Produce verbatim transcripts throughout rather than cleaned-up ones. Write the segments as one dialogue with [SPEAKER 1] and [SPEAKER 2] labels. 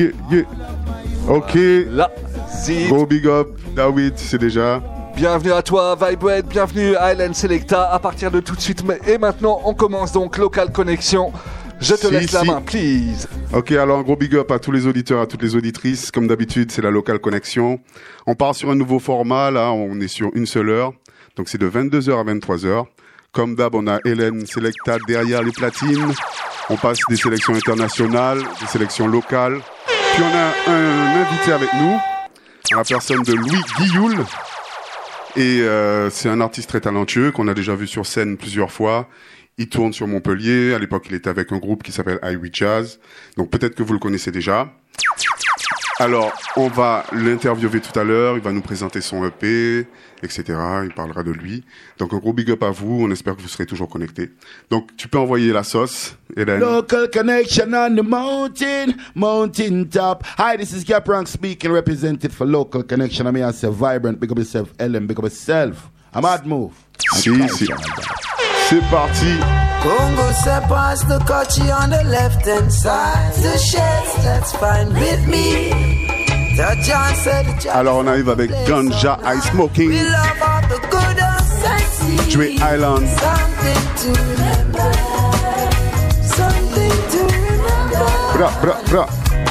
[SPEAKER 1] yeah, yeah. Ok.
[SPEAKER 2] Là, si.
[SPEAKER 1] Gros big up, David, c'est déjà.
[SPEAKER 2] Bienvenue à toi, Vibrate, bienvenue à Hélène Selecta. À partir de tout de suite, et maintenant, on commence donc Local Connection. Je te si, laisse si. la main, please.
[SPEAKER 1] Ok, alors un gros big up à tous les auditeurs, à toutes les auditrices. Comme d'habitude, c'est la Local Connection. On part sur un nouveau format, là, on est sur une seule heure. Donc c'est de vingt-deux heures à vingt-trois heures. Comme d'hab, on a Hélène Selecta derrière les platines. On passe des sélections internationales, des sélections locales. Puis on a un invité avec nous, la personne de Louis Guilloul. Et euh, c'est un artiste très talentueux qu'on a déjà vu sur scène plusieurs fois. Il tourne sur Montpellier. À l'époque, il était avec un groupe qui s'appelle I We Jazz. Donc peut-être que vous le connaissez déjà. Alors, on va l'interviewer tout à l'heure. Il va nous présenter son E P, et cetera. Il parlera de lui. Donc un gros big up à vous. On espère que vous serez toujours connectés. Donc tu peux envoyer la sauce, Hélène.
[SPEAKER 3] Local connection on the mountain, mountain top. Hi, this is Gap Rank speaking, representative for Local Connection. I mean, I say vibrant, big up yourself, Ellen, big up yourself. I'm mad move.
[SPEAKER 1] Si, si. C'est parti.
[SPEAKER 4] Congo separates the country on the left hand side. The sheds, that's fine with me.
[SPEAKER 1] Alors on arrive avec Ganja I Smoking, Dre Island. Bra, bra, bra.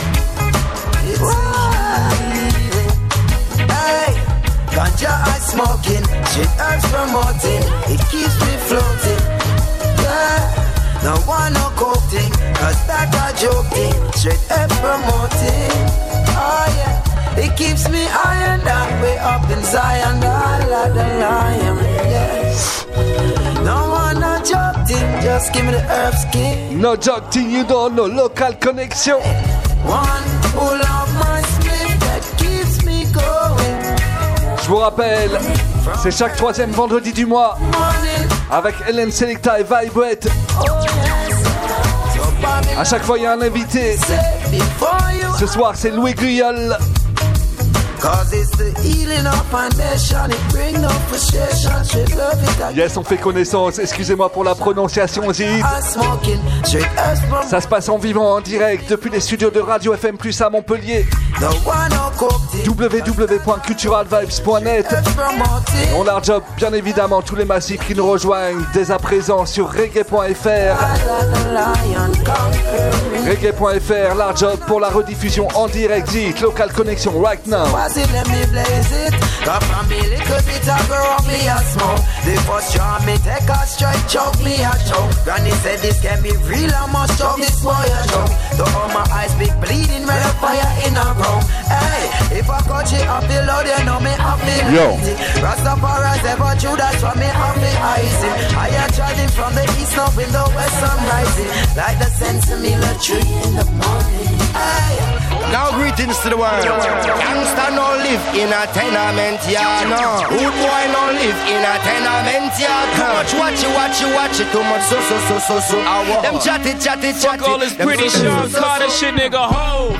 [SPEAKER 4] Hey, Ganja I smoking, shit herbs promoting, it keeps me floating. Yeah, no one no coating, cause that a joking, straight herbs promoting. Oh yeah, it keeps me iron down, way up in Zion, the Allah, the lion, yes. No one no joking, just give me the herb skin.
[SPEAKER 2] No joking, you don't know Local Connection.
[SPEAKER 4] One pull of my split that keeps me going.
[SPEAKER 2] Je vous rappelle, c'est chaque troisième vendredi du mois avec Hélène Selecta et Vibrate. À chaque fois il y a un invité. Ce soir c'est Louis Guilloul. Yes, on fait connaissance. Excusez-moi pour la prononciation, Zid. Ça se passe en vivant, en direct, depuis les studios de Radio F M Plus à Montpellier. w w w point cultural vibes point net. On leur job, bien évidemment, tous les massifs qui nous rejoignent dès à présent sur reggae point f r. reggae point f r, leur job pour la rediffusion en direct. Zid, Local Connection right now.
[SPEAKER 4] It, let me blaze it. Cause from me little bit I grow up me a smoke. The first jar me take a straight choke me a choke. Granny said this can be real, I must choke this boy a choke. So all my eyes big bleeding, red fire in a room. Hey, if I catch it up below, they know me up me lazy. Rastafari's ever true, that's why me up me icy. I am charging from the east, now in the west, I'm rising. Like the sentimental tree in the morning. Hey.
[SPEAKER 5] Now greetings to the world. Gangsta no live in a tenement yard, no. Good boy no live in a tenement yard. Too much watch it, watch it, watch it. Too much so, so, so, so, so. Them chatty, chatty, chatty.
[SPEAKER 6] Fuck all this pretty so, Sean so, Carter so, shit, nigga, ho.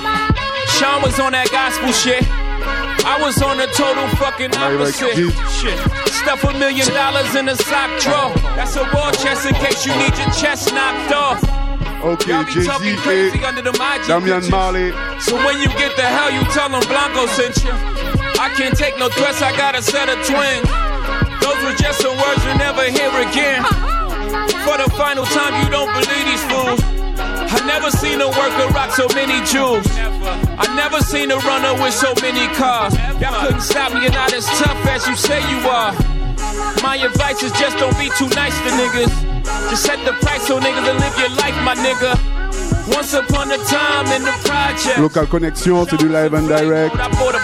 [SPEAKER 6] Sean was on that gospel shit. I was on the total fucking opposite shit. Stuff a million dollars in a sock drawer. That's a war chest in case you need your chest knocked off.
[SPEAKER 1] Ok, Jay-Z et Damian Marley.
[SPEAKER 6] So when you get the hell, you tell them Blanco sent you. I can't take no threats, I got a set of twins. Those were just some words you'll never hear again. For the final time, you don't believe these fools. I never seen a worker rock so many jewels. I never seen a runner with so many cars. Y'all couldn't stop me, you're not as tough as you say you are. My advice is just don't be too nice to niggas. Just set the price so niggas will live your life, my nigga. Once upon a time in the project.
[SPEAKER 1] Local Connection, c'est du live and direct.
[SPEAKER 6] I bought a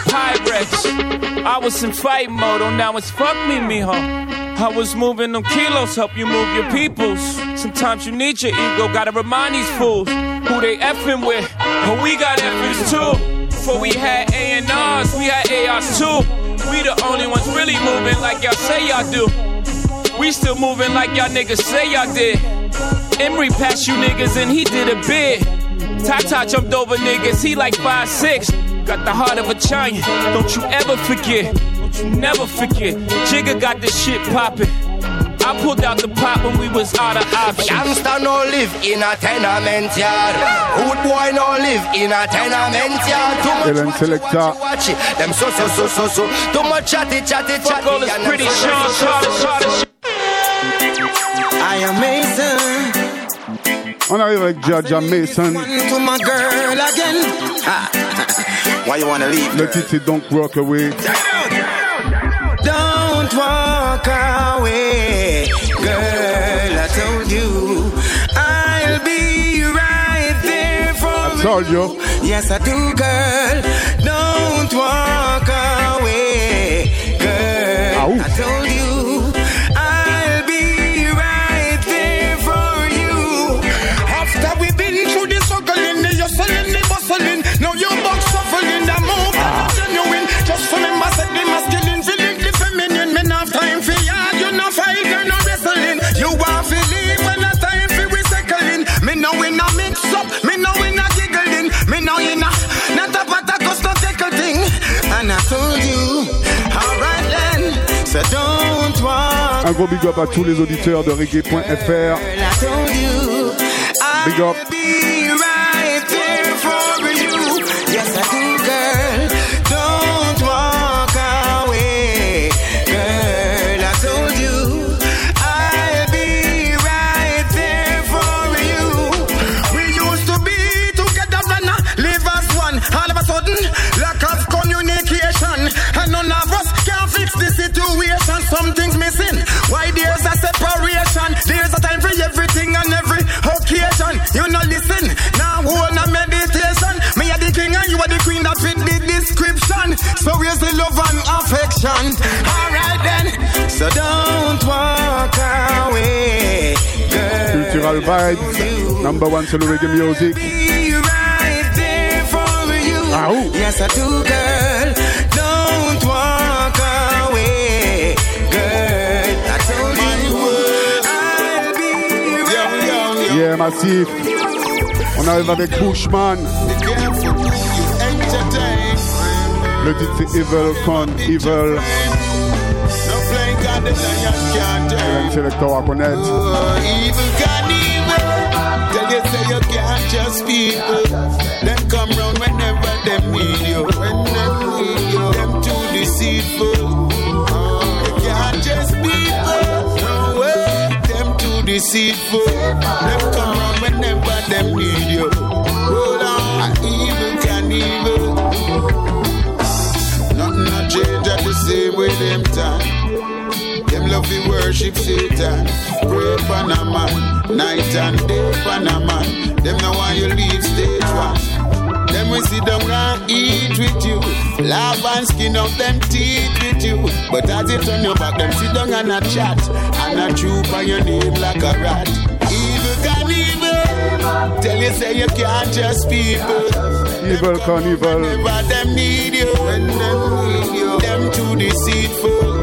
[SPEAKER 6] Pyrex. I was in fight mode, oh now it's fuck me, mijo. I was moving them kilos, help you move your peoples. Sometimes you need your ego, gotta remind these fools who they effing with. But we got effers too. Before we had A and R's, we had A Rs too. We the only ones really moving like y'all say y'all do. We still moving like y'all niggas say y'all did. Emery passed you niggas and he did a bid. Tata jumped over niggas, he like five six. Got the heart of a giant, don't you ever forget. Don't you never forget. Jigga got this shit poppin'. I pulled out the pot when we was out of options.
[SPEAKER 5] Youngster no live in a tenement yard. Good boy no live in a tenement yard. Too much
[SPEAKER 1] Ellen
[SPEAKER 5] watch it,
[SPEAKER 1] Selector.
[SPEAKER 5] watch it, watch it. Them so so so so so. Too much chatty chatty chatty.
[SPEAKER 6] Fuck all this
[SPEAKER 5] and
[SPEAKER 6] pretty
[SPEAKER 5] them so,
[SPEAKER 6] Sean,
[SPEAKER 5] so, so,
[SPEAKER 6] Carter,
[SPEAKER 5] so,
[SPEAKER 6] Carter
[SPEAKER 5] so.
[SPEAKER 6] shit.
[SPEAKER 5] I am Mason.
[SPEAKER 1] On arrive avec Jaja Mason.
[SPEAKER 5] To my girl again. Ha. Why you wanna leave?
[SPEAKER 1] Le titre c'est Don't Walk Away.
[SPEAKER 5] Don't walk away, girl. I told you I'll be right there for
[SPEAKER 1] I told you.
[SPEAKER 5] Yes, I do, girl. Don't walk away, girl.
[SPEAKER 1] Ow.
[SPEAKER 5] I told you I'll be right there for you. After we've been through the struggling, the hustling, the bustling, now you're back suffering, the move ah. genuine. Just remember, set the masculine, feeling the feminine. Men have time for yard, you no fight, you're no wrestling. You want to leave when the time for recycling. Me know we no mix up, me know we no giggling. Me know you not, not a patacos, no tickle thing. And I told you, alright then, so don't walk.
[SPEAKER 1] Un gros big up à tous les auditeurs de reggae point f r.
[SPEAKER 5] I told you,
[SPEAKER 1] Big up.
[SPEAKER 5] I'll be right there for you. Yes, I do, girl. Don't walk away, girl. I told you, I'll be right there for you. We used to be together and live as one. All of a sudden, lack of communication, and none of us can fix the situation. Something's missing. Why there's a separation? There's a time for everything and every occasion. You know, listen. Now hold a meditation. Me are the king and you are the queen that fit the description. So where's the love and affection? Alright then. So don't walk away, girl.
[SPEAKER 1] Cultural Vibes, number one solo reggae music.
[SPEAKER 5] Be right there for you.
[SPEAKER 1] Ow.
[SPEAKER 5] Yes, I do, girl. Don't walk away, girl. I told you I'll be right there.
[SPEAKER 1] Yeah, Massif. On arrive avec Bushman. Le titre c'est Evil Con Evil. Ellen Selector à connaître.
[SPEAKER 7] Evil can evil. Tell you say you can't just people. Them come round whenever them need you. When them need you, them too deceitful. You can't just people. No way. Them too deceitful. Them come round whenever them need you. Hold on. Evil can evil. Nothing a change at the same way them time. Them love to worship Satan. Pray for a man, night and day for a man. Them now want you leave stage one. Them we sit down and eat with you. Laugh and skin up them teeth with you. But as it turn your back, them sit down and a chat. And a troop on your name like a rat. Evil can evil. Tell you say you can't just people.
[SPEAKER 1] Evil can evil.
[SPEAKER 7] Whenever them need you. When them need you. Them too deceitful.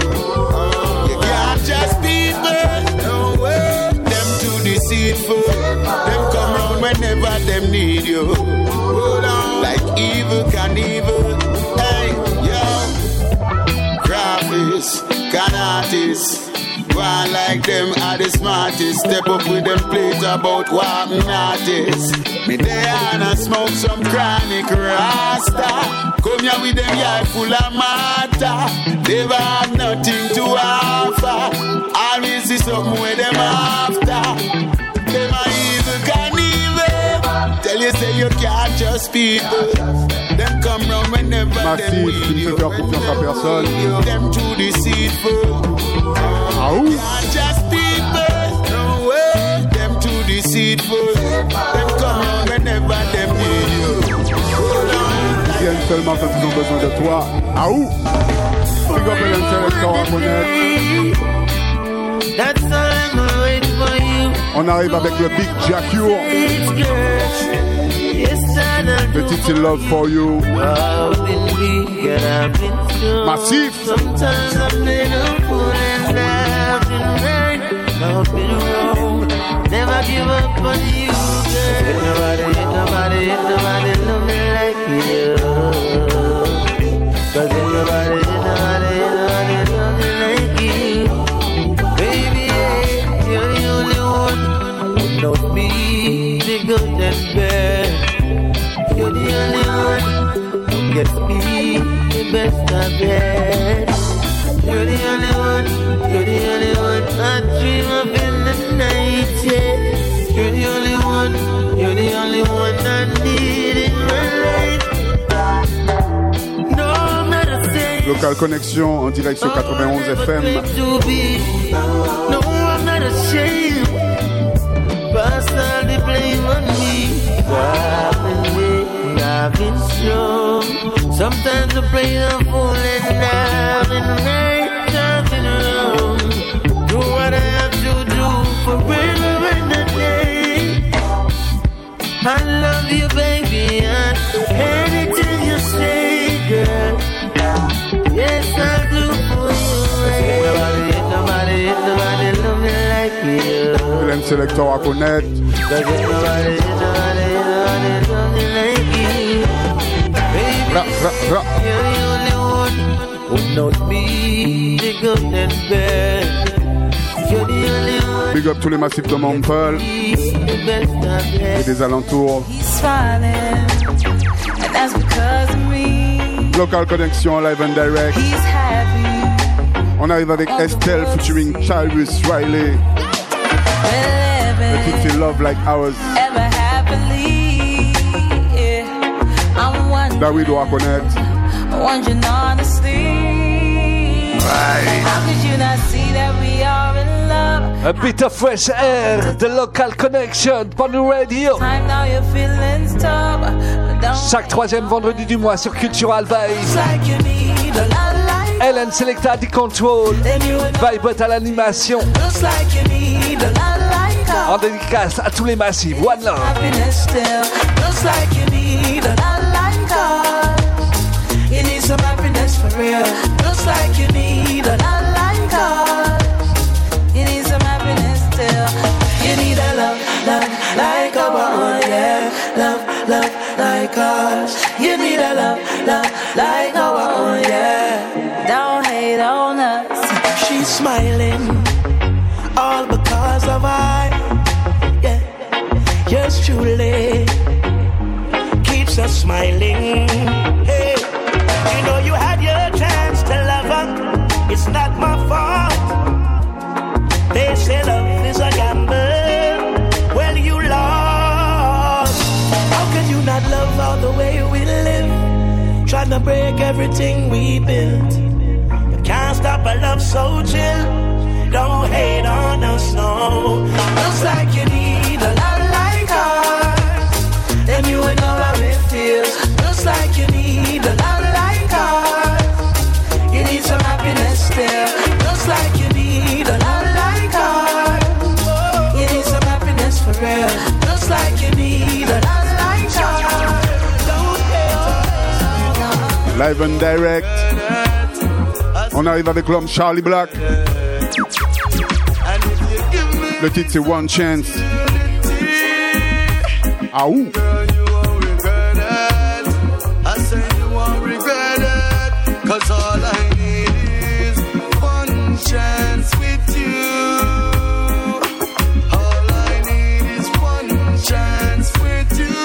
[SPEAKER 7] Just people, no way. Them too deceitful. Them come round whenever them need you. Hold on, like evil can evil. Hey, yo, graphics, can artists. Go on like them are the smartest. Step up with them plates about warping artists. Me there and I smoke some chronic rasta. Come here with them yard full of matter. Never have nothing to offer. Always see something where them after. Them are evil can evil. Tell you say you can't just people. Them come round whenever
[SPEAKER 1] Massif,
[SPEAKER 7] them
[SPEAKER 1] tu
[SPEAKER 7] need
[SPEAKER 1] ne
[SPEAKER 7] you.
[SPEAKER 1] peux faire confiance à personne.
[SPEAKER 7] Them too deceitful.
[SPEAKER 1] Aou.
[SPEAKER 7] Can't just people. No way. Them too deceitful. Them come round whenever them need you.
[SPEAKER 1] Ils viennent seulement quand ils ont besoin de toi. Aou. Big up Ellen Selector à connaître.
[SPEAKER 8] That's all I'm waiting for you.
[SPEAKER 1] On arrive avec le Big Jacure. Le titre c'est Love for You.
[SPEAKER 8] I've been weak and I've been strong.
[SPEAKER 1] Massif.
[SPEAKER 8] Sometimes I've been a fool and I've been right. I've been wrong. Never give up on you, girl. Ain't nobody, ain't nobody, ain't nobody love me like you. Cause ain't nobody, ain't nobody, ain't nobody love me like you. Baby, ain't get me the best of it. You're the only one, you're the only one I dream of in the night, yeah. You're the only one, you're the only one I need in my life. No, I'm not a saint.
[SPEAKER 1] Local Connexion en direct sur quatre-vingt-onze F M.
[SPEAKER 8] No, I'm not ashamed. Pass all the blame on me. I've been waiting, I've been strong. Sometimes I play the fool and I've been right, I've been wrong. Do what I have to do forever and a day. I love you, baby, and anything you say, girl. Yes, I do for you. Nobody, nobody, nobody love me like you.
[SPEAKER 1] Hélène Selector à connaître.
[SPEAKER 8] Cause nobody, nobody, nobody love me like you. Baby,
[SPEAKER 1] Ra, ra, ra.
[SPEAKER 8] you're the only one who knows me, the good and bad. You're the only one.
[SPEAKER 1] Big up tous les massifs de Montpellier
[SPEAKER 8] The best of
[SPEAKER 1] et des alentours.
[SPEAKER 9] He's smiling, and that's because of me.
[SPEAKER 1] Local Connexion live and direct.
[SPEAKER 9] He's happy.
[SPEAKER 1] On arrive avec Estelle featuring Cyrus Riley. Le titre c'est Love Like Ours.
[SPEAKER 9] Ever happily, yeah. I'm wondering,
[SPEAKER 1] David doit connaître.
[SPEAKER 9] wondering honestly,
[SPEAKER 1] Right.
[SPEAKER 9] how could you not see that we are in love?
[SPEAKER 2] A bit of fresh air, the Local Connection, Pony Radio.
[SPEAKER 9] Time now your feelings tough, but don't
[SPEAKER 2] Chaque troisième vendredi du mois sur Cultural Vibes.
[SPEAKER 9] like you need a lot like
[SPEAKER 2] Hélène Selecta du control.
[SPEAKER 9] then you would
[SPEAKER 2] Vibot à l'animation.
[SPEAKER 9] looks like you need a lot like us.
[SPEAKER 2] En dédicace à tous les massifs. One love.
[SPEAKER 9] Happiness still looks like you need a lot like us. You need some happiness for real. Looks like you need a lot like us. You need some happiness still. You need a love, love like our own, yeah. Love, love like us. You need a love, love like our own, yeah. Don't hate on us.
[SPEAKER 10] She's smiling, all because of I. Yeah, yours truly keeps us smiling. Hey, you know you had your chance to love her. It's not my fault. They say love is a gamble. Well, you lost. How could you not love all the way we live? Trying to break everything we built. You can't stop a love so chill. Don't hate on us, no.
[SPEAKER 9] Looks like you need a lot like us. Then you would know how it feels. Looks like you need a lot like us. You need some happiness still. Looks like you need a lot like us. You need some happiness for real. Looks like you need a lot like us.
[SPEAKER 1] Live and direct. On arrive avec l'homme Charlie Black. Le titre c'est One Chance. Ah ouh.
[SPEAKER 7] Cause all I need is one chance with you. All I need is one chance with you.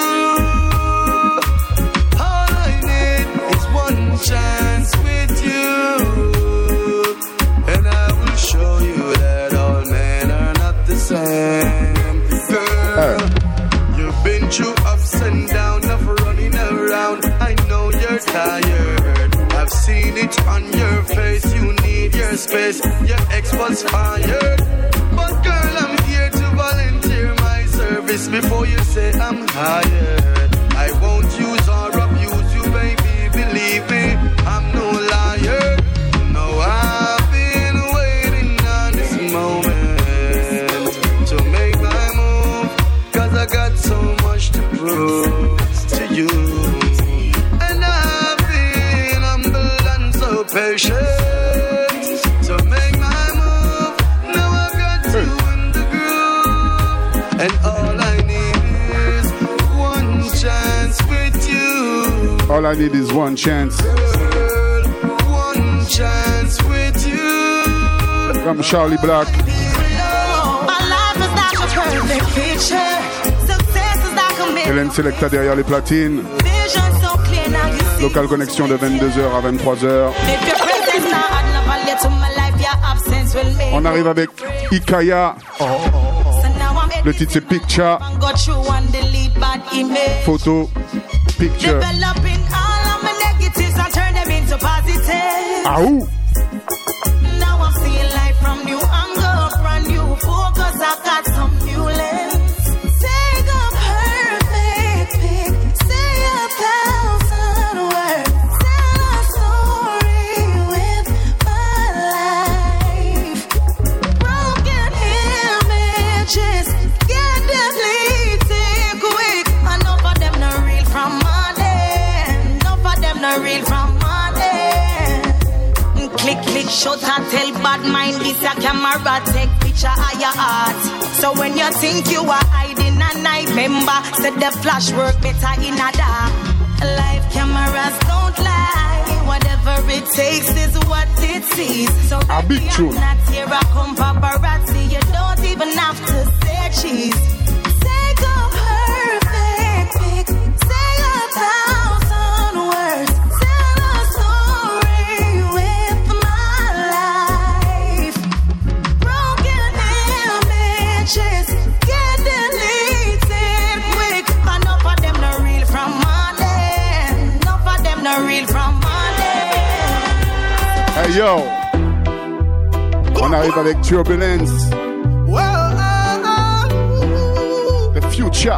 [SPEAKER 7] All I need is one chance with you. And I will show you that all men are not the same. Girl, you've been through ups and downs of running around. I know you're tired. I've seen it on your face, you need your space. Your ex was fired. But girl, I'm here to volunteer my service before you say I'm hired. I won't use or abuse you, baby, believe me, I'm no liar. No, I've been waiting on this moment to make my move, cause I got so much to prove to you. Patient to make my move. Now I've got you in the groove, and all I need is one chance with you.
[SPEAKER 1] All I need is one chance.
[SPEAKER 7] Girl, one chance with you.
[SPEAKER 1] From Charlie Black.
[SPEAKER 11] My life is not a perfect picture. Success is like a mirror.
[SPEAKER 1] Hélène Selecta derrière les platines.
[SPEAKER 11] Vision so clear now you see.
[SPEAKER 1] Local Connexion de vingt-deux heures à vingt-trois heures. On arrive avec Ikaya. Le titre c'est Picture. Photo. Picture. Ah ouh.
[SPEAKER 9] Now I'm seeing life from new angle, brand new focus. I got some new lens. Take a perfect pic, say a thousand words. Tell a story with my life. Broken images get deleted quick. Enough of them not real from money. Enough of them not real from money. Click, click, shut and tell bad mind this a camera take picture of your heart. So when you think you are hiding a night, remember, said the flash work better in a dark. Live cameras don't lie. Whatever it takes is what it sees. So
[SPEAKER 1] a big truth.
[SPEAKER 9] Not here I come paparazzi. You don't even have to say cheese. Take a perfect pic. Say a thousand words. Tell a story with my life. Broken images get deleted quick. Enough of them not real from money. Enough of them not real from money.
[SPEAKER 1] Hey yo. On arrive avec Turbulence. The Future.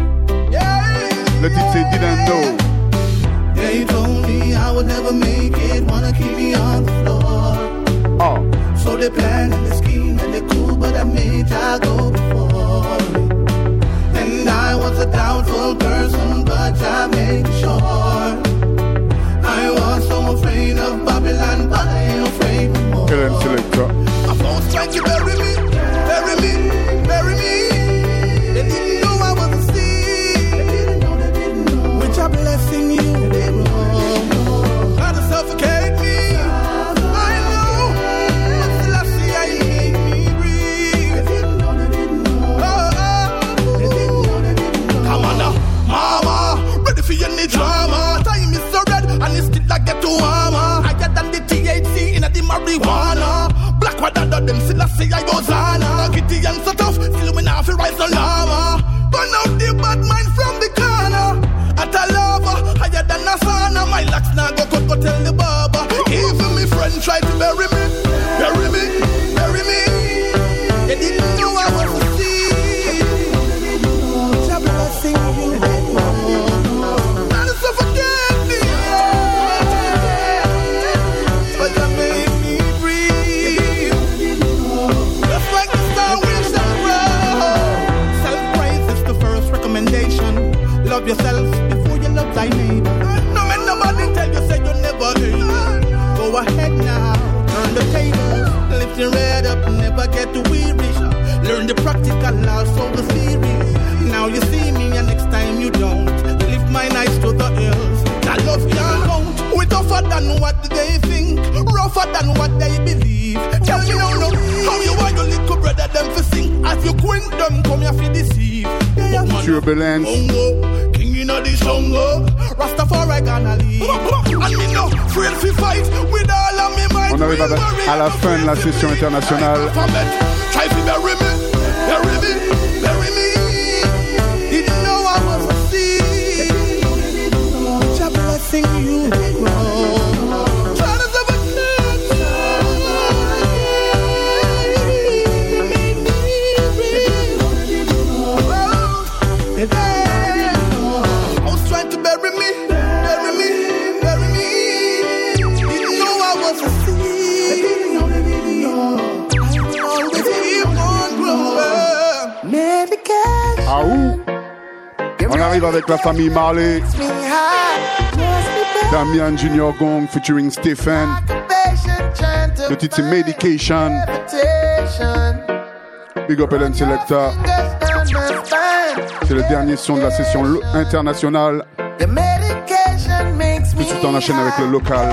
[SPEAKER 1] Le titre c'est Didn't Know.
[SPEAKER 12] They told me I would never make it, wanna keep me on the floor.
[SPEAKER 1] Oh.
[SPEAKER 12] So they plan and they scheme and they cool, but I made I go before me. And I was a doubtful person, but I made sure. I was so afraid of Babylon, but I ain't afraid no more.
[SPEAKER 1] Helen Selector.
[SPEAKER 12] My folks tried to bury me, bury me, bury me. They didn't know I was a seed. They didn't know, they didn't know. Which a blessing you did wrong. Try to suffocate me. I know. But still I see I made me breathe. They didn't know, they didn't know. Oh, oh. They didn't know, they didn't know. Come on now, mama. Ready for any drama. Time is so red and it's still like get too warmer. Higher than the T H C in the marijuana. Black water than them still I see I goes on. Kitty and so tough, still when I feel rise no llama. Burn out the bad mind from the corner. At a lava, higher than a sauna. My locks now go cut, go tell the barber. Even my friend tried to bury me, bury me, bury me. They didn't know I was a seed. It's a blessing you did wrong. And it's suffocate me. But I made me breathe. Just like the star we shall grow. Self-praise is the first recommendation. Love yourself before you love thy neighbor. No man, nobody tell you say you never able. Go ahead now, turn the table. Lift your head up, never get too weary. Learn the practical, also the theory. Now you see me and next time you don't. Lift my eyes to the hills. That love can't count. We tougher than what they think, rougher than what they believe. Tell me now, no, how you want your little brother them to sing. As you quint them, come here for deceive.
[SPEAKER 1] Turbulence.
[SPEAKER 12] King in the jungle, Rastafari gonna leave. And me no afraid to fight with all of me might.
[SPEAKER 1] On arrive à la fin de la session internationale.
[SPEAKER 12] Try to bury me, bury me, bury me. Didn't know I was a seed. It's a blessing you did wrong. Try to suffocate me. I was trying to bury me, bury me, bury me. Didn't know I was a seed. Didn't know, didn't know. I always keep on growing. Medication.
[SPEAKER 1] Ah ouh. On arrive avec la famille Marley. Damian Junior Gong featuring Stephen. Le titre c'est Medication. Big up Helen Selector. C'est le dernier son de la session lo- internationale. Tout de suite on enchaîne avec le local.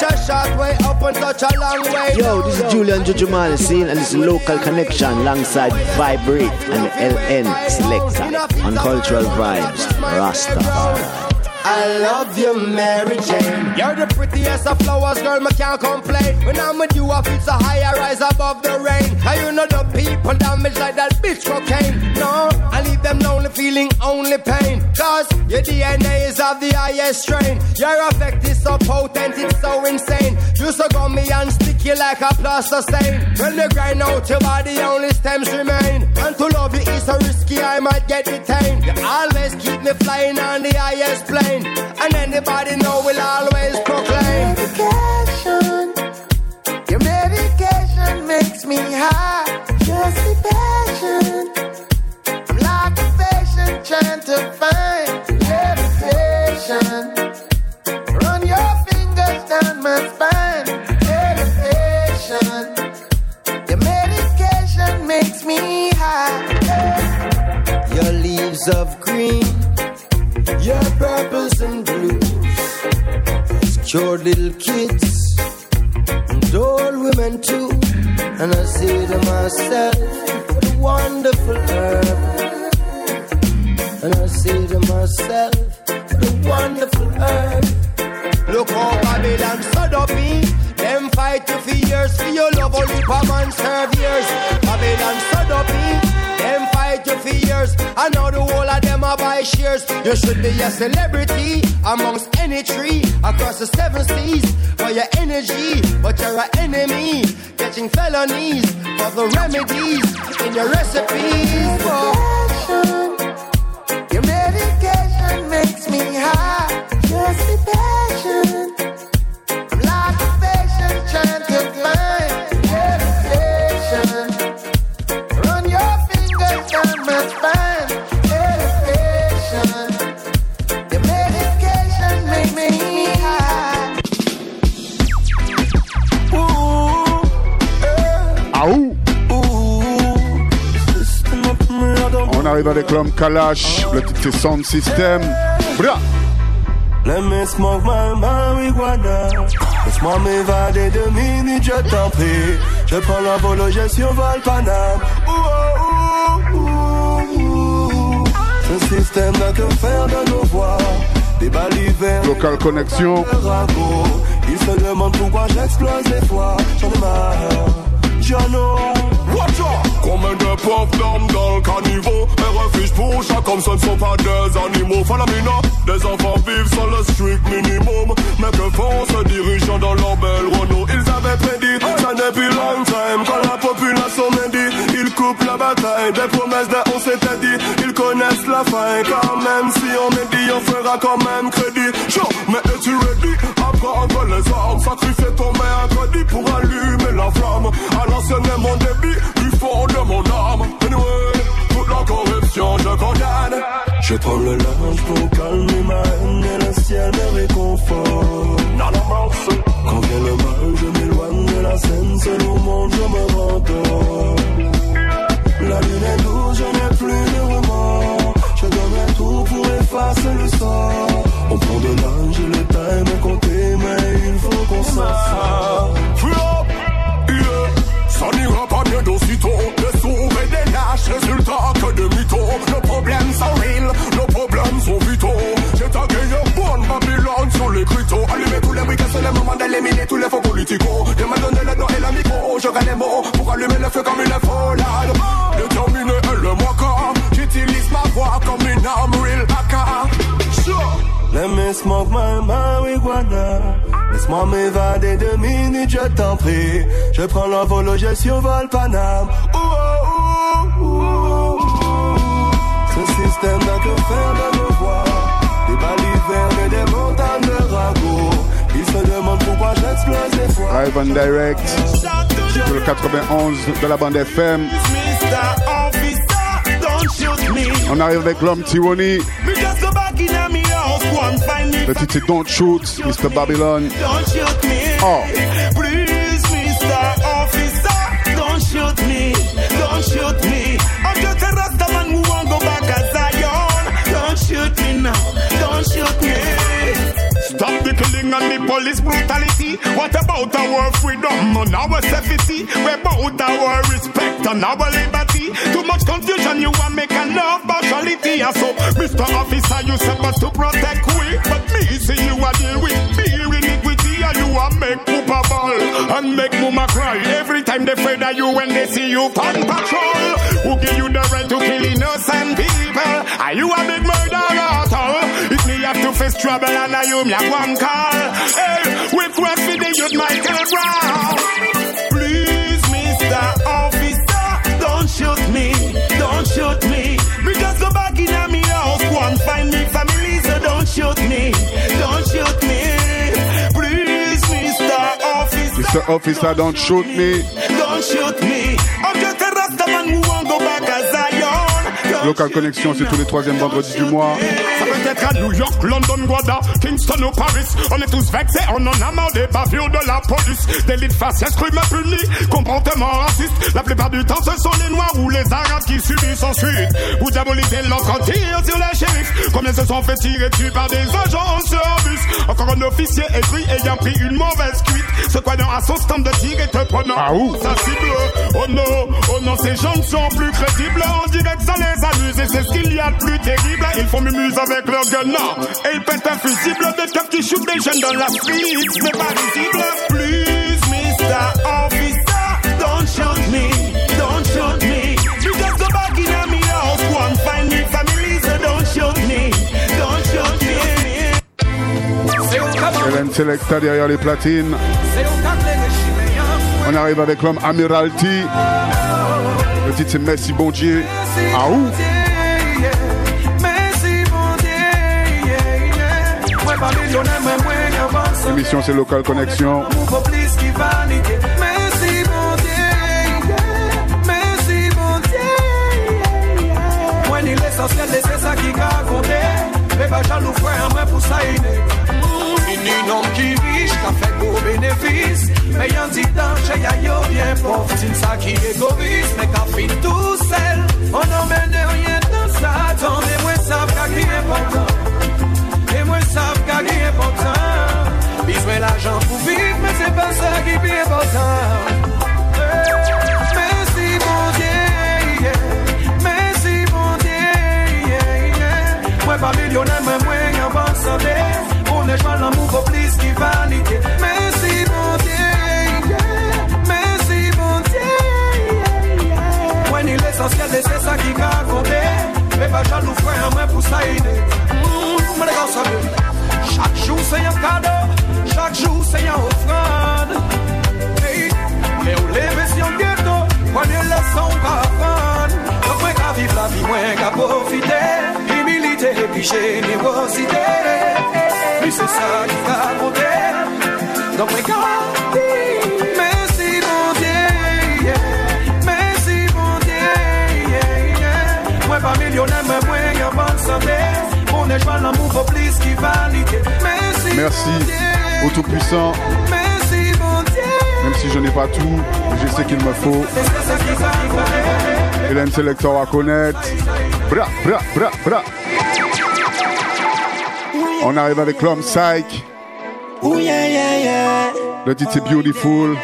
[SPEAKER 13] Yo, this is Julian Jujumani scene and this is Local Connection alongside Vibrate and L N Selector on Cultural Vibes, Rasta.
[SPEAKER 5] I love you, Mary Jane. You're the prettiest of flowers, girl, me can't complain. When I'm with you, I feel so high, I rise above the rain. And you know the people damage like that bitch cocaine. No, I leave them lonely, feeling only pain. Cause your D N A is of the highest strain. Your effect is so potent, it's so insane. You so gummy and sticky like a plaster stain. When you grind out your body, only stems remain. And to love you is so risky, I might get detained. You always keep me flying on the highest plane. And anybody know will always proclaim.
[SPEAKER 9] Medication, your medication makes me high. Just the passion, I'm like a patient trying to find levitation. Run your fingers down my spine. Meditation, your medication makes me high.
[SPEAKER 5] Your leaves of green, your purples and blues, it's cured little kids and old women too. And I say to myself, what a wonderful herb. And I say to myself, what a wonderful herb. Look how Babylon stood up me. Them fight you for years, for your love only for man serve years. Babylon stood up me. Them fight you for years. I know the whole of them are by shares. You should be a celebrity amongst any tree across the seven seas for your energy, but you're an enemy, catching felonies for the remedies in your recipes.
[SPEAKER 9] Passion, your medication makes me high. Just the passion, I'm like a patient trying to find meditation. Run your fingers down my spine. Meditation, your medication makes me high.
[SPEAKER 1] Ah ouh. On arrive avec l'homme Kalash, le titre c'est Sound System. Bra.
[SPEAKER 14] Let me smoke my marijuana. Laisse-moi m'évader deux minutes, je t'en prie. Je prends la volo, je survole Paname. Ouh, ouh, ouh, ouh. Ce système n'a que faire de nos voix. Des balivernes.
[SPEAKER 1] Local Connexion.
[SPEAKER 14] Il se demande pourquoi j'explose des fois. J'en ai marre. J'en ai.
[SPEAKER 15] Watch out! Combien de pauvres dames dans le caniveau? Un refuge pour chacun, ce ne sont pas des animaux. Falamina, des enfants vivent sans le strict minimum. Mais que font ces dirigeants dans leur belle Renault? Ils avaient prédit, ça depuis long time. Quand la population médit, ils coupent la bataille. Des promesses d'un on s'était dit, ils connaissent la fin. Car même si on médit, on fera quand même crédit. Chaud, mais es-tu ready? Apprendre les armes, sacrifier ton mercredi pour allumer la flamme. À l'ancienne mon débit, du fond de mon âme. Anyway, toute la corruption je condamne.
[SPEAKER 14] Je prends le linge pour calmer ma haine et le ciel me réconforte.
[SPEAKER 15] Non, non, merci.
[SPEAKER 14] Quand vient le mal, je m'éloigne de la scène, seul au monde je me rendors. La lune est douce, je n'ai plus de remords. Je donnerai tout pour effacer le sort. On prend de l'âge et le time est compté, mais il faut qu'on s'en sorte.
[SPEAKER 15] Ça n'ira pas bien d'aussitôt. Des sourds et des lâches, résultat que de mythos. Nos problèmes sont real, nos problèmes sont vitaux. J'ai tagué une bonne Babylone sur les cryptos. Allumer tous les week-ends, c'est le moment d'éliminer tous les faux politicos. De me donner le dos et le micro, j'aurai les mots pour allumer le feu comme une folade. Déterminé et le mocha, j'utilise ma voix comme une arme real A K. Sure.
[SPEAKER 14] Let me smoke my marijuana. Laisse-moi m'évader deux minutes, je t'en prie. Je prends l'envol, je survole Paname. Ouh, ouh, ouh, ouh. Ce système n'a que faire de nos voix. Des balivernes et des montagnes de ragots. Ils se demandent pourquoi j'explose des fois.
[SPEAKER 1] Live and direct sur le quatre-vingt-onze de la bande F M. On arrive avec l'homme Tiwoni. Le titre c'est Don't Shoot, mister Babylon.
[SPEAKER 9] Don't shoot me.
[SPEAKER 1] Oh.
[SPEAKER 9] Please, mister Officer, don't shoot me. Don't shoot me. I'm just a Rasta man who won't go back as Zion. Don't shoot me now. Don't shoot me.
[SPEAKER 15] Stop the killing killing and the police brutality. What about our freedom and our safety? What about our respect and our liberty? Too much confusion, you want make a love partiality. And so, Mister Officer, you supposed to protect we, but me see you a deal with fear iniquity, and you a make Poopa ball and make Mama cry every time they afraid of you when they see you on patrol. Who give you the right to kill innocent people? Are you a big murderer at all? If me have to face trouble and I you me have one call. Hey, we cross for the youth Michael Brown. Please, Mister Officer, don't shoot me, don't shoot me. Because go back in a me house, go and find me family, so don't shoot me, don't shoot me. Please, Mister Officer,
[SPEAKER 1] Mister Officer, don't shoot me.
[SPEAKER 15] Don't shoot me. I'm just a Rasta man who won't go back as Zion.
[SPEAKER 1] Local Connexion, c'est tous les troisièmes vendredis du mois.
[SPEAKER 15] Ça peut être à New York, London, Guada, Kingston ou Paris. On est tous vexés, on en a marre des bavures de la police. Délit faciès, crime puni, comportement raciste. La plupart du temps, ce sont les Noirs ou les Arabes qui subissent ensuite. Vous diabolisez l'autre tir sur les shérifs. Combien se sont fait tirer dessus par des agents de service? Encore un officier écrit ayant pris une mauvaise cuite. Se croyant à son stand de tir et te prenant ah, sa cible. Oh non, oh non, ces gens ne sont plus crédibles. On dirait que ça les amuse et c'est ce qu'il y a de plus terrible. Ils font mumuse avec leur gun et ils pètent un fusible. Des keufs qui shootent des jeunes dans la street, mais pas visible. Please, Mister Officer, don't shoot me, don't shoot me. Because the back in a me house, go and find me family, so don't shoot me, don't shoot me.
[SPEAKER 1] Hélène Selecta derrière les platines. On arrive avec l'homme Amiralty. Le titre c'est Merci bon Dieu. Ah où? L'émission c'est Local Connexion.
[SPEAKER 10] L'essentiel de c'est ça qui a compté. Mais pas jaloux frère moi pour ça il est. Une homme qui riche, qui a fait beau bénéfice. Mais y'en dit dans chez Yayo bien pauvre. C'est ça qui est égoïste, mais qu'a fait tout seul. On n'emmène rien dans ça. Attendez-moi ça, car qui est important. Et moi ça, car qui est important. Besoin l'argent pour vivre, mais c'est pas ça qui est important. Merci mon Dieu, yeah. Merci mon Dieu, yeah, yeah. Moi pas millionnaire, mais moi en bonne santé. On est pas l'amour pour plus qui valide. Merci mon Dieu, yeah. Merci mon Dieu, yeah, yeah. Moi ni l'essentiel de c'est ça qui a compté. Mais pas jaloux frère, moi pour ça aider. Moi les gars savent. Chaque jour c'est un cadeau, chaque jour c'est un offrande. Hey, mais on lève si on ghetto, moi les leçons qu'à apprendre. Donc moi qu'à vivre la vie, moi qu'à profiter. Humilité et puis générosité. Puis c'est ça qui t'a compté. Donc moi qu'à vivre. Merci mon Dieu, yeah. Merci mon Dieu, yeah, yeah. Moi pas millionnaire, mais moi en bonne santé. On est joint l'amour pour plus qui valide. Merci,
[SPEAKER 1] merci au Tout-Puissant.
[SPEAKER 10] Merci mon Dieu.
[SPEAKER 1] Même si je n'ai pas tout, je sais qu'il me faut. Hélène Selector à connaître. Bra, bra, bra, bra. On arrive avec l'homme Psych.
[SPEAKER 10] Ooh, yeah, yeah, yeah.
[SPEAKER 1] Le titre c'est Beautiful.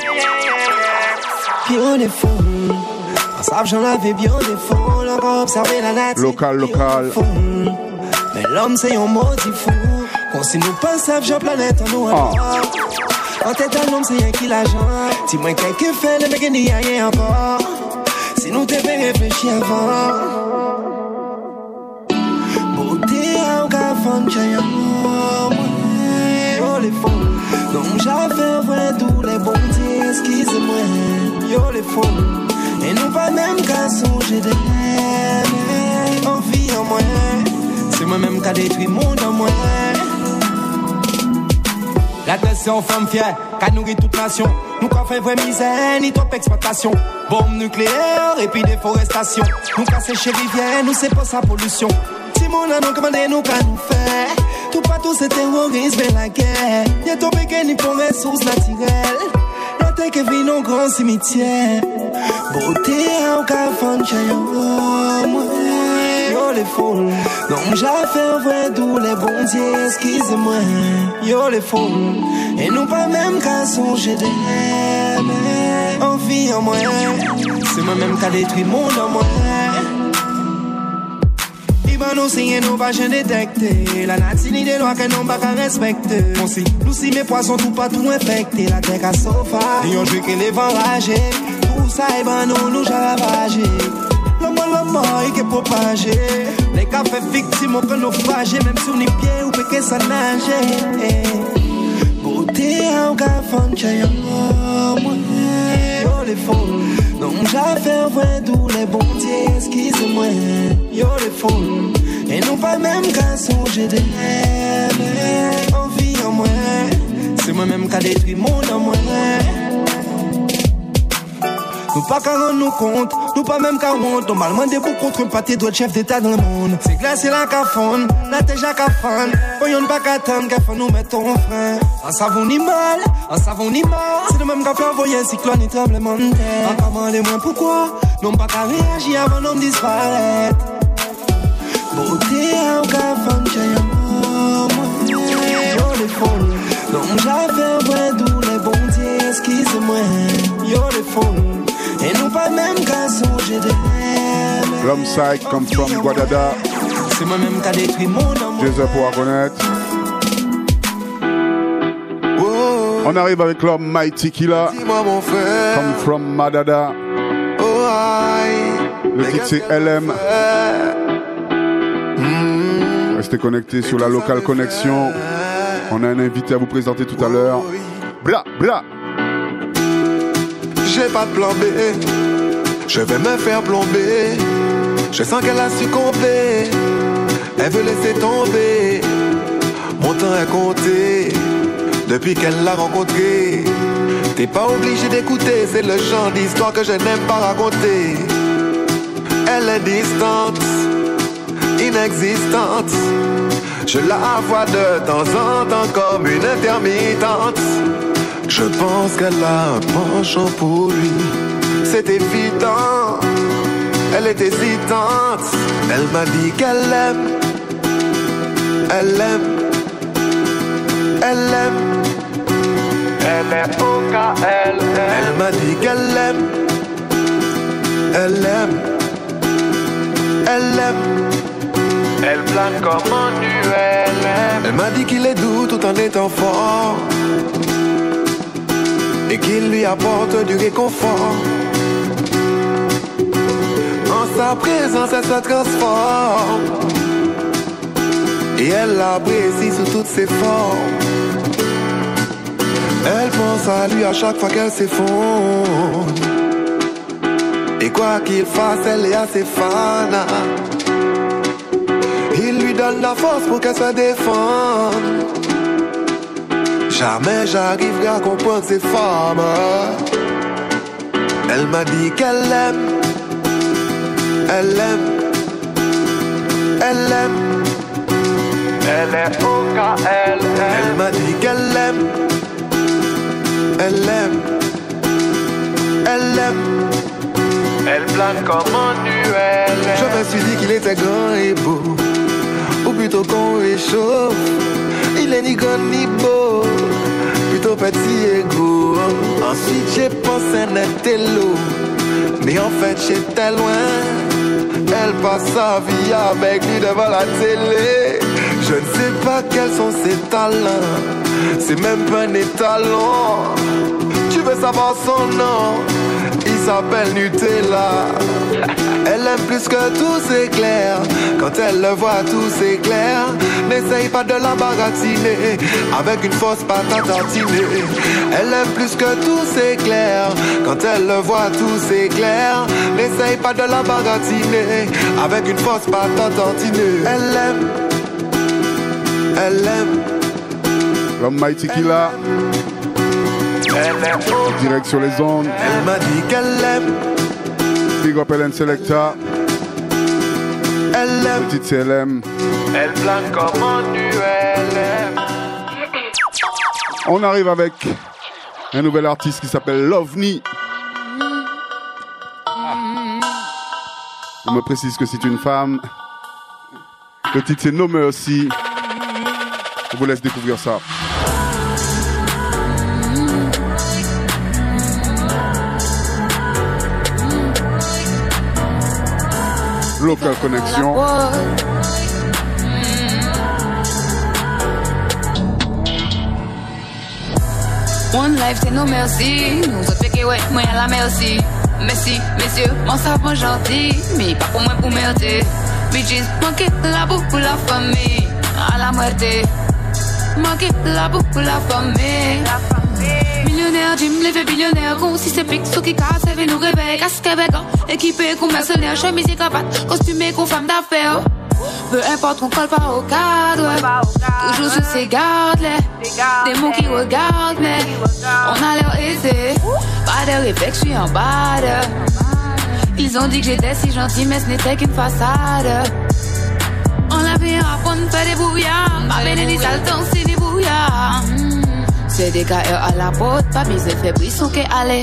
[SPEAKER 10] Beautiful. Ensemble j'en avais bien des fonds. L'encore observer la nature.
[SPEAKER 1] Local, local.
[SPEAKER 10] Mais l'homme c'est un maudit fou. Quand si nous pas savent, j'ai planète en nous encore. En tête d'un homme c'est rien qui l'argent. Dis-moi quelqu'un fait le mec n'y a rien encore. Si nous devons réfléchir avant. Beauté en gafon, j'ai un mot. Yo les fonds. Donc j'avais vrai tous les bons dieux. Excusez-moi. Yo les fonds. Et nous pas même qu'à songer de l'air. En vie en moi. C'est moi-même qui a détruit le monde en moi. La nation femme fière, qui a nourri toute nation. Nous qu'on fait vraie misère, ni trop exploitation. Bombe nucléaire et puis déforestation. Nous qu'à sécher rivière, nous c'est pas sa pollution. Si mon a nous commandé, nous qu'à nous faire. Tout partout c'est terrorisme et la guerre. Y'a ton pékin ni pour ressources naturelles. Notez que vit nos grands cimetières. Beauté en cafon, chayon. yo les foules. Non, j'ai fait vrai d'où les bons dieux, excusez-moi, yo les foules. Et nous pas même qu'à songer d'aimer. En vie en moi, c'est moi-même qui a détruit le monde en moi. Iban nous signer nous pas jamais détecter. La nature ni des lois que nous pas qu'à respecter. On si nous si mes poissons tout pas tout infecté. La terre à sofa, et on joue que les vents ragés. Tout ça Iban nous nous ravagé. L'homme l'homme il est propagé. Les cas fait victime que naufragé. Même sur les pieds ou que ça nage. Beauté en gaffe yo les foules. Non j'ai fait vrai d'où les bons dieux, excusez-moi, yo les foules. Et nous pas même qu'à songer d'aimer. En vie en moi, c'est moi-même qui a détruit le monde en moi. Nous pas qu'à rendre nous compte, nous pas même qu'à honte. Normalement des bouts contre un pâté d'autres chefs d'état dans le monde. C'est glacé la cafone, la tèche à cafane. Voyons pas qu'à attendre qu'à faire nous mettre en frein. En savon ni mal, en savon ni mal. C'est le même qu'à faire envoyer un cyclone et tremblement de terre. Encore moins les moins pourquoi, non pas qu'à réagir avant d'en disparaître. Beauté en cafane, j'ai un homme, yo les foules. Non j'avais vrai d'où les bons dieux, excusez-moi, yo les foules. Et nous pas même qu'à songer d'aimer.
[SPEAKER 1] L'homme psych come from Guadada.
[SPEAKER 10] C'est moi-même qui a détruit mon amour.
[SPEAKER 1] Jésus pour reconnaître. Oh. On arrive avec l'homme Mighty Killer.
[SPEAKER 16] Dis-moi mon frère.
[SPEAKER 1] Come from Madada.
[SPEAKER 16] Oh aïe.
[SPEAKER 1] Le titre c'est L M. Mmh. Restez connectés sur la locale connexion. On a un invité à vous présenter tout à l'heure. Bla bla.
[SPEAKER 16] J'ai pas de plan B, je vais me faire plomber. Je sens qu'elle a succombé, elle veut laisser tomber. Mon temps est compté, depuis qu'elle l'a rencontré. T'es pas obligé d'écouter, c'est le genre d'histoire que je n'aime pas raconter. Elle est distante, inexistante. Je la vois de temps en temps comme une intermittente. Je pense qu'elle a un penchant pour lui, c'est évident. Elle est hésitante, elle m'a dit qu'elle aime. Elle aime, elle aime. Elle est au K L M. Elle m'a dit qu'elle aime. Elle aime, elle aime. Elle plane comme un U L M. Elle m'a dit qu'il est doux tout en étant fort et qu'il lui apporte du réconfort. En sa présence, elle se transforme et elle l'apprécie sous toutes ses formes. Elle pense à lui à chaque fois qu'elle s'effondre. Et quoi qu'il fasse, elle est assez fan. Il lui donne la force pour qu'elle se défende. Jamais j'arriverai à comprendre ces femmes. Elle m'a dit qu'elle aime. Elle aime. Elle aime. Elle est au K L M. Elle m'a dit qu'elle aime. Elle aime. Elle aime. Elle plane comme un U L M. Je me suis dit qu'il était grand et beau, ou plutôt con et chauve. Il est ni grand ni beau, plutôt petit et gros. Ensuite j'ai pensé n'être l'eau, mais en fait j'étais loin. Elle passe sa vie avec lui devant la télé. Je ne sais pas quels sont ses talents, c'est même pas un étalon. Tu veux savoir son nom? Il s'appelle Nutella. Elle aime plus que tout, c'est clair. Quand elle le voit, tout c'est clair. N'essaye pas de la baratiner avec une fausse patate tartinée. Elle aime plus que tout, c'est clair. Quand elle le voit, tout c'est clair. N'essaye pas de la baratiner avec une fausse patate tartinée. Elle aime. Elle aime.
[SPEAKER 1] L'homme Mighty Killer. Direct sur les ondes.
[SPEAKER 16] Elle m'a dit qu'elle aime.
[SPEAKER 1] Big up Hélène Selecta.
[SPEAKER 16] Elle aime.
[SPEAKER 1] Petite C L M.
[SPEAKER 16] Elle plane comme un U L M.
[SPEAKER 1] On arrive avec un nouvel artiste qui s'appelle Lovni. On me précise que c'est une femme. Le titre c'est No Mercy. Je vous laisse découvrir ça. Local Connection.
[SPEAKER 17] One life, c'est no merci. Nous autres fait que ouais, moi à la merci. Merci, messieurs, mon savant gentil. Mais pas pour moi pour merder. Bitches, manquer la boue pour la famille. À la moitié. Manquer la boue pour la famille. Millionnaire, Jim, levé billionnaire. Con, si c'est pique, sous qui casse, elle nous réveille. Casse Québec, équipé, qu'on mercenaire, chemise et cravate. Costumé, qu'on femme d'affaires. Peu importe, on colle pas au cadre. Toujours sur ses gardes, des mots qui regardent, mais on a l'air aisé. Pas de réflexe, je suis en bas de. Ils ont dit que j'étais si gentil, mais ce n'était qu'une façade. On a fait un rap, on fait des brouillards. Ma belle ni salton, c'est des brouillards. C'est des K R à la porte, pas mis fait brisson qu'est allé.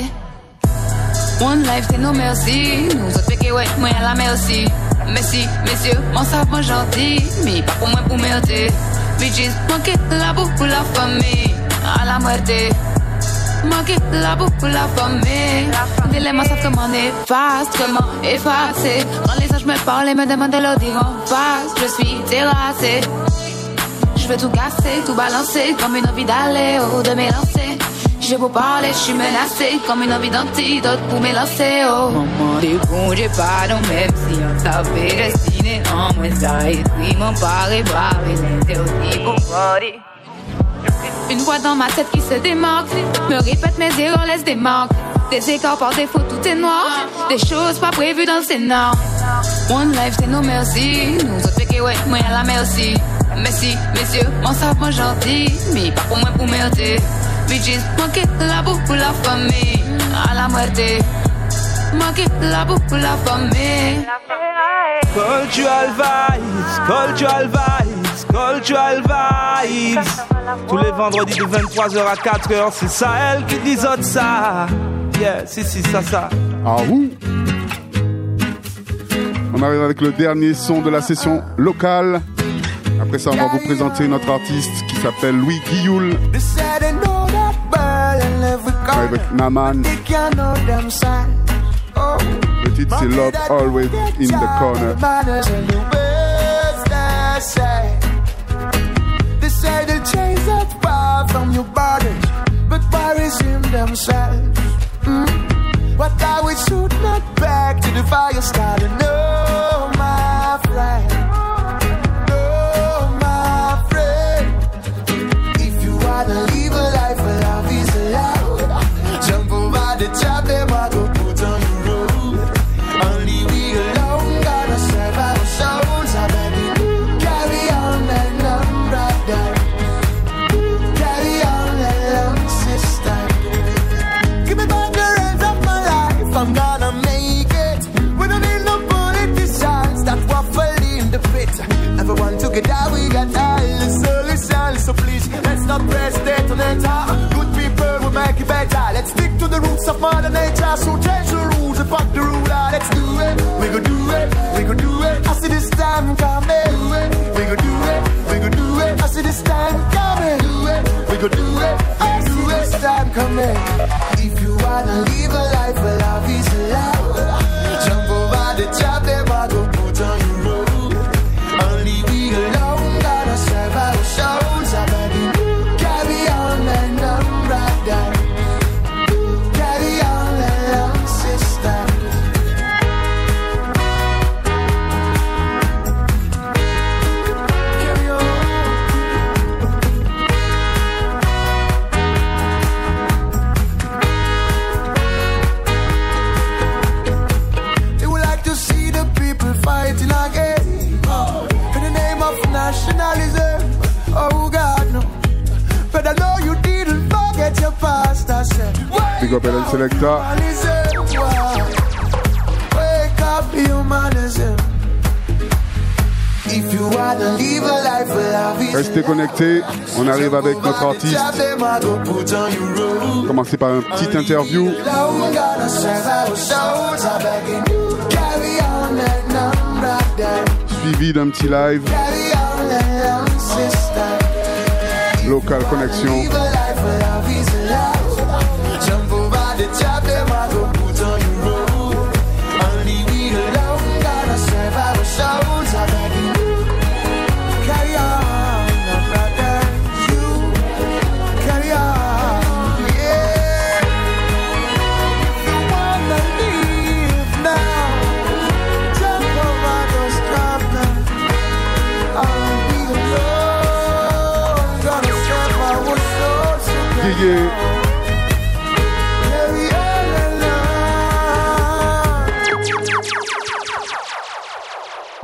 [SPEAKER 17] One life, c'est no merci. Nous autres fait que ouais, moi à la merci. Merci, messieurs, mon savant gentil. Mais pas pour moi pour merder. Bitches, manquer la boue pour la famille. À la moitié. Manquer la boue pour la famille. Des les savent comment efface, comment effacer. Quand les anges me parlent et me demandent de leur dire en face, je suis terrassé. Je veux tout casser, tout balancer. Comme une envie d'aller ou de m'élancer. Je vais vous parler, je suis menacée. Comme une envie d'antidote pour m'élancer. Oh, maman, des bons, j'ai pas non, même si on savait destiné en moi, ça écrit mon pari, bravé, l'interdit pour body. Une voix dans ma tête qui se démarque, me répète mes erreurs, laisse des marques. Des écarts par défaut, tout est noir. Des choses pas prévues dans le scénar. One life, c'est no merci. Nous autres fait que ouais, moi à la merci. Merci, messieurs, mon savant gentil. Mais pas pour moi pour merder. Bitches, manquer la boue pour la famille. À la moitié. Manquer la boue pour la famille.
[SPEAKER 18] Cultural vibes, cultural vibes, cultural vibes. Tous les vendredis de vingt-trois heures à quatre heures, c'est ça elle qui dit ça. Yeah, si, si, ça, ça.
[SPEAKER 1] Ah ouh. On arrive avec le dernier son de la session locale. Après ça, on va vous présenter notre artiste qui s'appelle Louis Guilloul. Avec Naman. Le titre c'est Love Always in the Corner.
[SPEAKER 19] They say the chains are far from your body, but Paris in themselves. Mm. What I would shoot not back to the fire started. No, my friend. No, my friend. If you wanna live a life where love is allowed, jump over the top, them I go put on the road. Only we alone gonna serve our souls. I beg you, carry on and on, brother. Carry on and on, sister. Give me back the reins of my life, I'm gonna make it. We don't need no politicians that waffle in the pit. Everyone together, we got all the solutions. So please, let's not press detonator. Good people will make it better. Let's stick to the roots of Mother Nature. So change the rules and fuck the ruler. Let's do it, we go do it, we go do it. I see this time coming. We go do it, we go do it. I see this time coming. We go do it, I see this time coming. If you wanna live a life where love is allowed, jump over the top, them I go put on your road. Only we alone gotta serve our souls. I beg you, carry on and on, brother. Carry on and on, sister. Carry on. They would like to see the people fighting again, oh, in the name of nationalism. Oh God, no. But I know you didn't forget your past. I said,
[SPEAKER 1] Big up Ellen Selecta.
[SPEAKER 19] wake up, humanism. If you wanna live a life where love is
[SPEAKER 1] Restez connectés, on arrive avec notre artiste. Commencez par une petite interview. suivi d'un petit live. Local Connection.
[SPEAKER 19] Jump over the top, them I go